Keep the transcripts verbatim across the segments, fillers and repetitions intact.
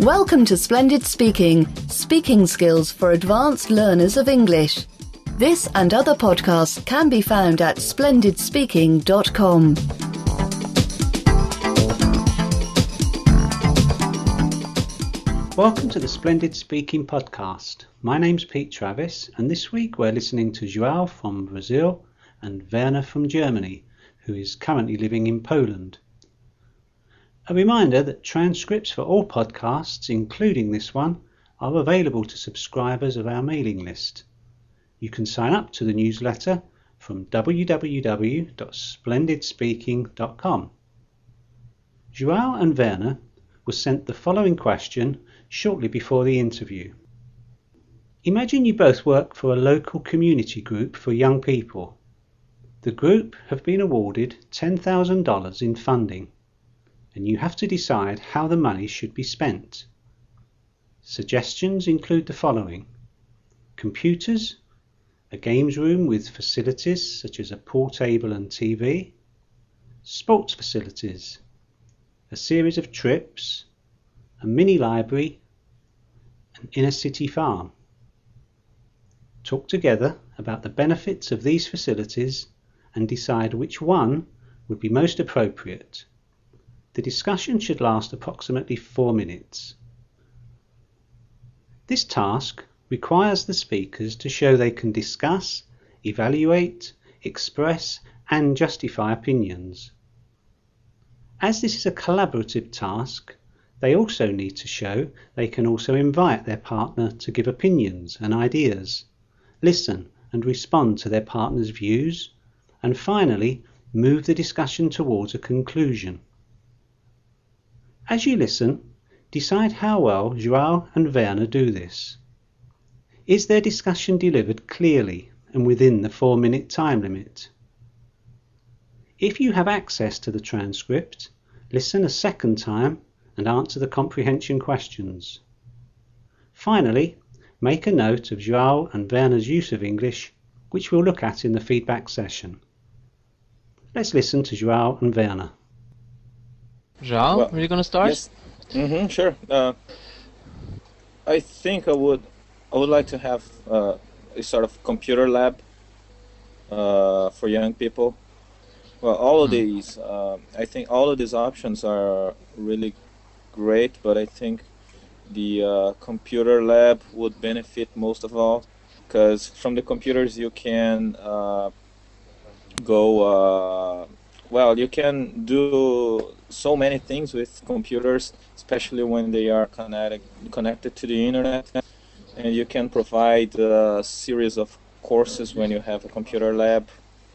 Welcome to Splendid Speaking, speaking skills for advanced learners of English. This and other podcasts can be found at splendid speaking dot com. Welcome to the Splendid Speaking podcast. My name's Pete Travis, and this week we're listening to João from Brazil and Werner from Germany, who is currently living in Poland. A reminder that transcripts for all podcasts, including this one, are available to subscribers of our mailing list. You can sign up to the newsletter from w w w dot splendid speaking dot com. João and Werner were sent the following question shortly before the interview. Imagine you both work for a local community group for young people. The group have been awarded ten thousand dollars in funding, and you have to decide how the money should be spent. Suggestions include the following: computers, a games room with facilities such as a pool table and T V, sports facilities, a series of trips, a mini library, an inner city farm. Talk together about the benefits of these facilities and decide which one would be most appropriate. The discussion should last approximately four minutes. This task requires the speakers to show they can discuss, evaluate, express, and justify opinions. As this is a collaborative task, they also need to show they can also invite their partner to give opinions and ideas, listen and respond to their partner's views, and finally move the discussion towards a conclusion. As you listen, decide how well João and Werner do this. Is their discussion delivered clearly and within the four-minute time limit? If you have access to the transcript, listen a second time and answer the comprehension questions. Finally, make a note of João and Werner's use of English, which we'll look at in the feedback session. Let's listen to João and Werner. João, well, are you going to start? Yes. Mm-hmm, sure. Uh, I think I would I would like to have uh, a sort of computer lab uh, for young people. Well, all of Mm. these, uh, I think all of these options are really great, but I think the uh, computer lab would benefit most of all, because from the computers you can uh, go, uh, well, you can do so many things with computers, especially when they are connected connected to the internet, and you can provide a series of courses when you have a computer lab.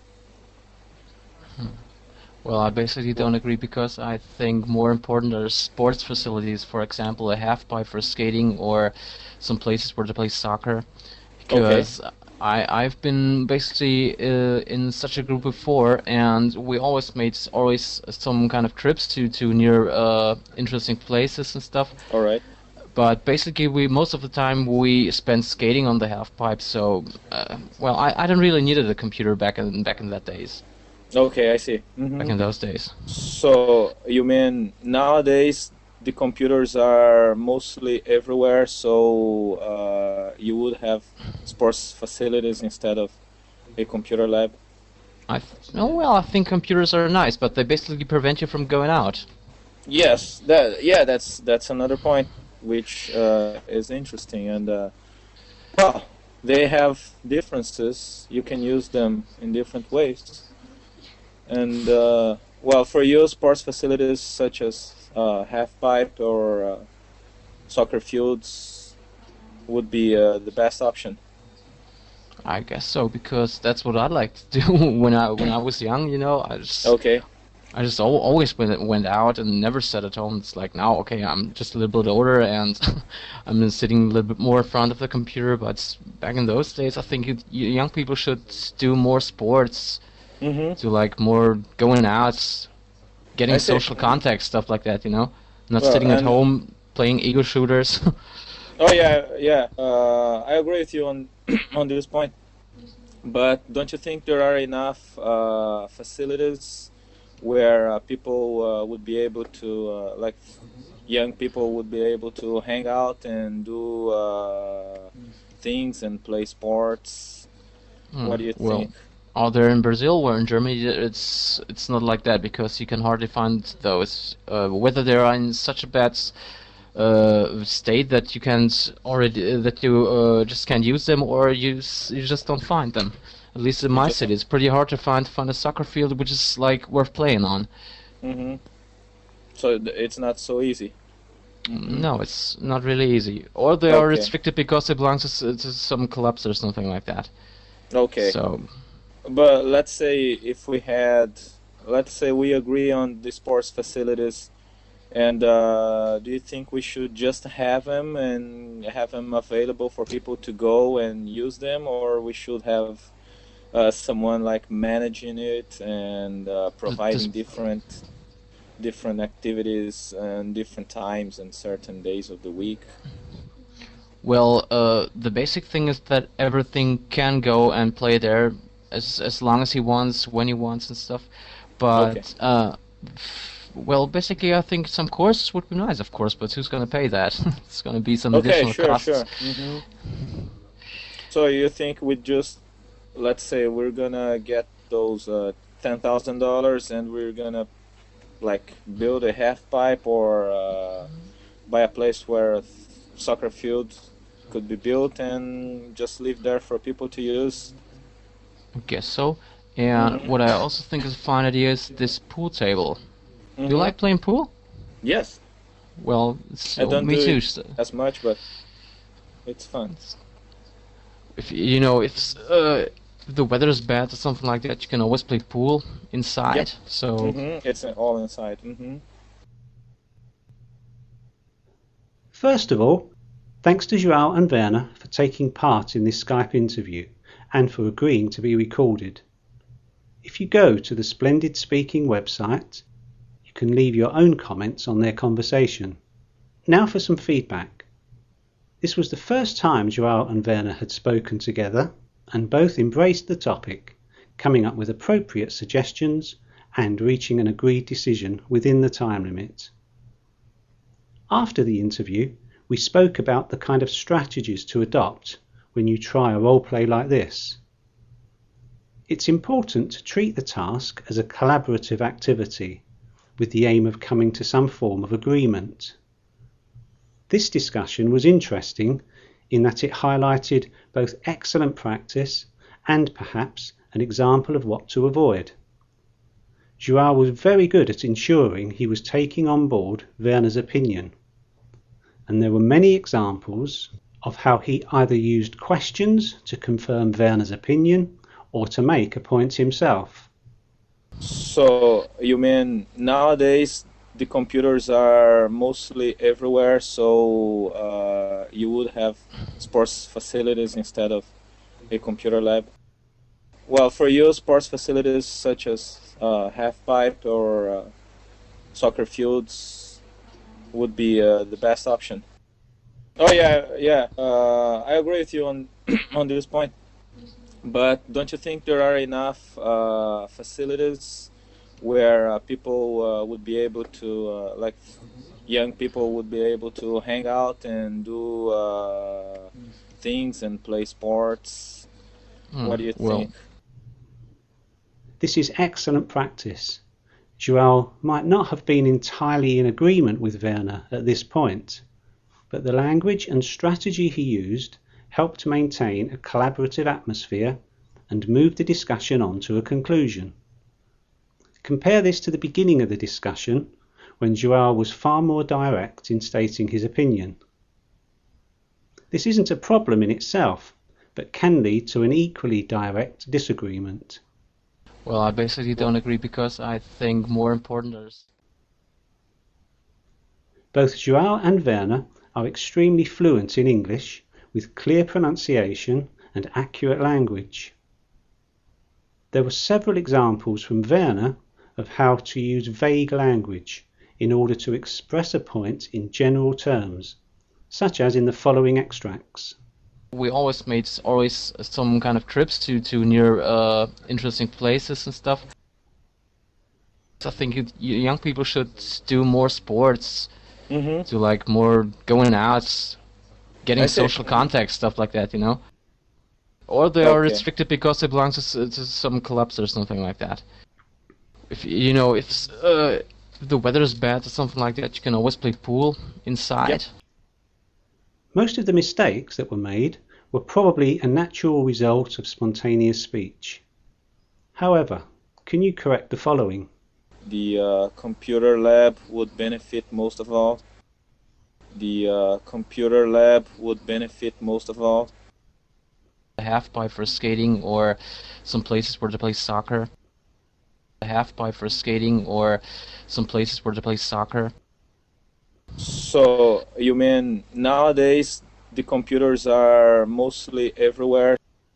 Well, I basically don't agree, because I think more important are sports facilities, for example, a half pipe for skating or some places where they play soccer. Because I, I've been basically uh, in such a group before, and we always made s- always some kind of trips to, to near uh, interesting places and stuff. All right. But basically, we most of the time we spent skating on the half pipe. So, uh, well, I, I don't really needed a computer back in back in that days. Okay, I see. Mhm. Back in those days. So you mean nowadays the computers are mostly everywhere, so uh, you would have sports facilities instead of a computer lab? I th- oh well, I think computers are nice, but they basically prevent you from going out. Yes, that yeah, that's that's another point which uh, is interesting, and uh, well, they have differences. You can use them in different ways, and uh, well, for you, sports facilities such as uh, half pipe or uh, soccer fields would be uh, the best option. I guess so, because that's what I liked to do when I when I was young. You know, I just Okay. I just al- always went went out and never sat at home. It's like now, okay, I'm just a little bit older and I'm sitting a little bit more in front of the computer. But back in those days, I think you, you young people should do more sports, Mm-hmm. do like more going out, getting I see. social contact, stuff like that. You know, not Well, sitting at and- home playing ego shooters. Oh yeah, yeah. Uh, I agree with you on on this point. But don't you think there are enough uh, facilities where uh, people uh, would be able to, uh, like, young people would be able to hang out and do uh, things and play sports. Hmm. What do you Well, think? either in Brazil or in Germany, it's it's not like that because you can hardly find those. Uh, whether they are in such a bad uh, state that you can't already uh, that you uh, just can't use them, or you s- you just don't find them. At least in You my just city, it's pretty hard to find find a soccer field which is like worth playing on. hmm So th- it's not so easy. hmm No, it's not really easy. Or they are Okay. restricted because they belong to, s- to some clubs or something like that. Okay. So, But let's say if we had, let's say we agree on the sports facilities, and uh, do you think we should just have them and have them available for people to go and use them, or we should have uh, someone like managing it and uh, th- this, providing different different activities and different times and certain days of the week? well, uh, the basic thing is that everything can go and play there as as long as he wants, when he wants, and stuff. Okay. But uh, well, basically, I think some courses would be nice, of course. But who's gonna pay that? It's gonna be some Okay, additional sure, costs. sure. hmm So you think we just, let's say we're gonna get those uh, ten thousand dollars and we're gonna like build a half pipe or uh, buy a place where a soccer field could be built and just leave there for people to use? I guess so. And hmm what I also think is a fine idea is this pool table. Do you hmm like playing pool? Yes, Well, I so don't me do too. it So as much, but it's fun. if you know if s- uh, if the weather is bad or something like that, you can always play pool Yep. inside. So hmm It's uh, all inside. hmm First of all, thanks to João and Werner for taking part in this Skype interview and for agreeing to be recorded. If you go to the Splendid Speaking website, you can leave your own comments on their conversation. Now for some feedback. This was the first time João and Werner had spoken together, and both embraced the topic, coming up with appropriate suggestions and reaching an agreed decision within the time limit. After the interview, we spoke about the kind of strategies to adopt when you try a role play like this. It's important to treat the task as a collaborative activity with the aim of coming to some form of agreement. This discussion was interesting in that it highlighted both excellent practice and perhaps an example of what to avoid. João was very good at ensuring he was taking on board Werner's opinion, and there were many examples of how he either used questions to confirm Werner's opinion or to make a point himself. So you mean nowadays the computers are mostly everywhere, so uh, you would have sports facilities instead of a computer lab? Well, for you, sports facilities such as uh, half pipe or uh, soccer fields would be uh, the best option. Oh yeah, yeah. Uh, I agree with you on on this point. But don't you think there are enough uh, facilities where uh, people uh, would be able to, uh, like, young people would be able to hang out and do uh, things and play sports? hmm, What do you well, think? This is excellent practice. João might not have been entirely in agreement with Werner at this point, but the language and strategy he used helped maintain a collaborative atmosphere and move the discussion on to a conclusion. Compare this to the beginning of the discussion, when João was far more direct in stating his opinion. This isn't a problem in itself, but can lead to an equally direct disagreement. well, I basically don't agree because I think more important is. Both João and Werner are extremely fluent in English, with clear pronunciation and accurate language. There were several examples from Werner of how to use vague language in order to express a point in general terms, such as in the following extracts. We always made s- always some kind of trips to to near uh, interesting places and stuff. I think it, young people should do more sports, Mm-hmm. do like more going out, getting I see. social contact, stuff like that, you know? Or they are Okay. restricted because they belong to, s- to some clubs or something like that. If you know, if, s- uh, if the weather is bad or something like that, you can always play pool inside. Yep. Most of the mistakes that were made were probably a natural result of spontaneous speech. However, can you correct the following? The uh, computer lab would benefit most of all. The uh, computer lab would benefit most of all. A half pipe for skating or some places where they play soccer. A half pipe for skating or some places where they play soccer. So you mean nowadays the computers are mostly everywhere?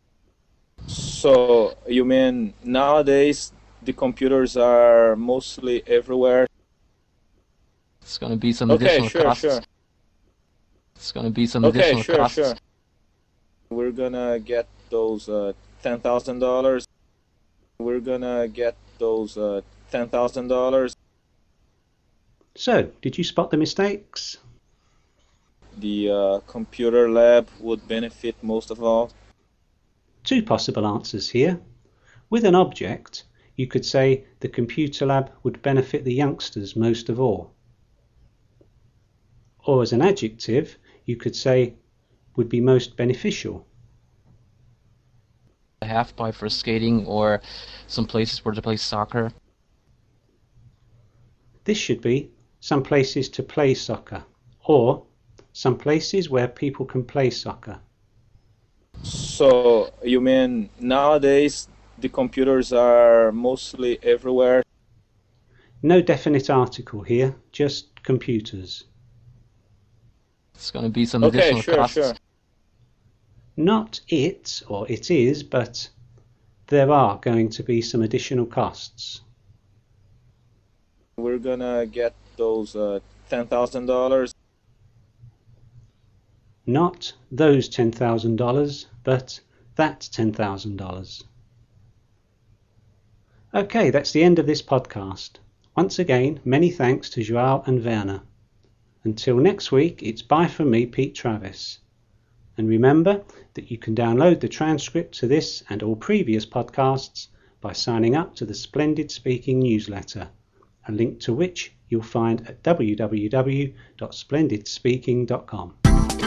So you mean nowadays the computers are mostly everywhere? It's going to be some Okay, additional sure, costs. sure. It's going to be some Okay, additional sure, costs. sure. We're gonna get those uh, ten thousand dollars. We're gonna get those uh, ten thousand dollars. So, did you spot the mistakes? The uh, computer lab would benefit most of all. Two possible answers here. With an object, you could say the computer lab would benefit the youngsters most of all. Or as an adjective, you could say would be most beneficial. A half pipe for skating or some places where they play soccer. This should be some places to play soccer, or some places where people can play soccer. So you mean nowadays the computers are mostly everywhere? No definite article here, just computers. It's going to be some Okay, additional sure, costs. sure. Not it or it is, but there are going to be some additional costs. We're gonna get those uh, ten thousand dollars. Not those ten thousand dollars, but that ten thousand dollars. Okay, that's the end of this podcast. Once again, many thanks to Joao and Werner. Until next week, it's bye from me, Pete Travis. And remember that you can download the transcript to this and all previous podcasts by signing up to the Splendid Speaking newsletter, a link to which you'll find at w w w dot splendid speaking dot com.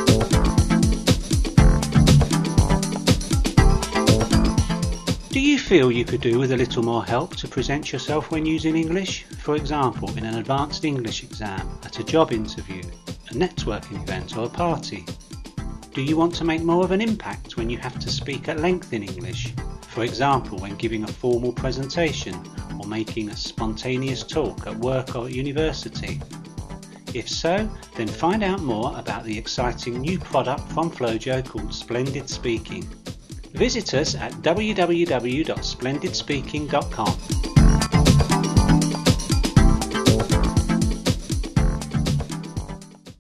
Do you feel you could do with a little more help to present yourself when using English? For example, in an advanced English exam, at a job interview, a networking event or a party? Do you want to make more of an impact when you have to speak at length in English? For example, when giving a formal presentation or making a spontaneous talk at work or at university? If so, then find out more about the exciting new product from Flojo called Splendid Speaking. Visit us at w w w dot splendid speaking dot com.